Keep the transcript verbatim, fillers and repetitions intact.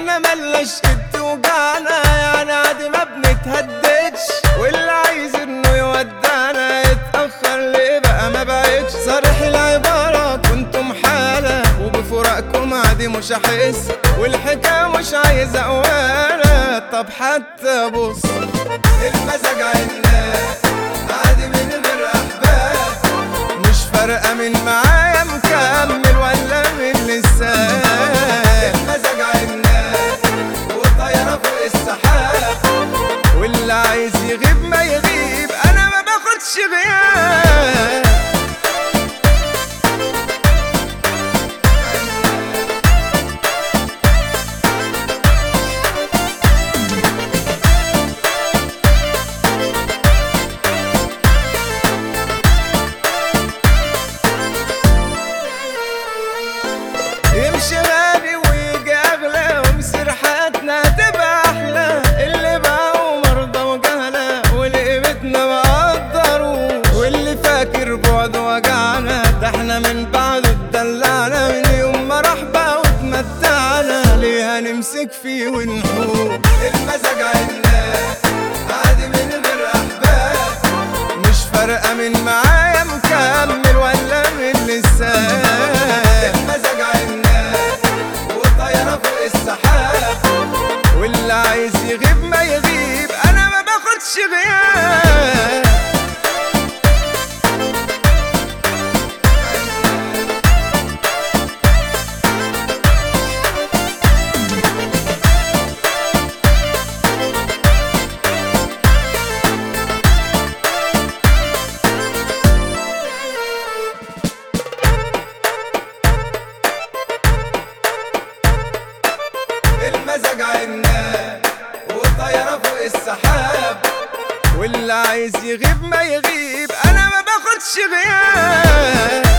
احنا ملناش قد وجعنا، يعني عادي ما بنتهددش، واللي عايز انه يودعنا يتأخر ليه بقى ما بقتش. صريح العبارة كنتم حالة وبفراقكم عادي مش هحس، والحكاية مش عايزة قوالة. طب حتى بص المزاج عنا عادي من غير احباب، مش فارقة من معايا مكمل ولا من لسه. المزاج عنا وطايرة فوق السحاب، واللي عايز يغيب ما يغيب، انا ما باخدش غياب. يمشي غالي ويجي اغلى ومصير حياتنا تبقى احلى، اللي باعوا مرضى وجهلة ولقيمتنا ما قدروش، واللي فاكر بعد وجعنا ده احنا من بعده اتدلعنا، من يوم ما راح بقى واتمتعنا ليه هنمسك فيه ونحوم. المزاج عنا عادي من غير احباب، مش فارقة من معايا مكمل ولا من لسه. المزاج عنا وطايرة فوق السحاب، واللي عايز يغيب ما يغيب، انا ما باخدش غياب. المزاج عنا وطايرة فوق السحاب، واللي عايز يغيب ما يغيب، انا ما باخدش غياب.